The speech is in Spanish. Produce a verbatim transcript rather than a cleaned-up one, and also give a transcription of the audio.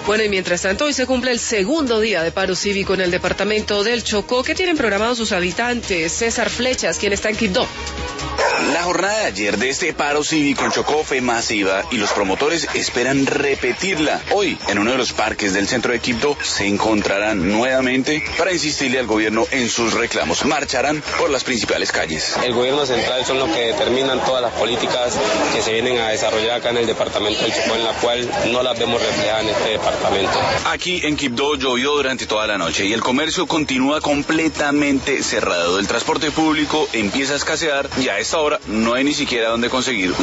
Bueno, y mientras tanto, hoy se cumple el segundo día de paro cívico en el departamento del Chocó. ¿Qué tienen programados sus habitantes? César Flechas, quien está en Quibdó. La jornada de ayer de este paro cívico en Chocó fue masiva y los promotores esperan repetirla. Hoy, en uno de los parques del centro de Quibdó, se encontrarán nuevamente para insistirle al gobierno en sus reclamos. Marcharán por las principales calles. El gobierno central son los que determinan todas las políticas que se vienen a desarrollar acá en el departamento del Chocó, en la cual no las vemos reflejadas en este departamento. Aquí en Quibdó llovió durante toda la noche y el comercio continúa completamente cerrado. El transporte público empieza a escasear y a esta hora no hay ni siquiera donde conseguir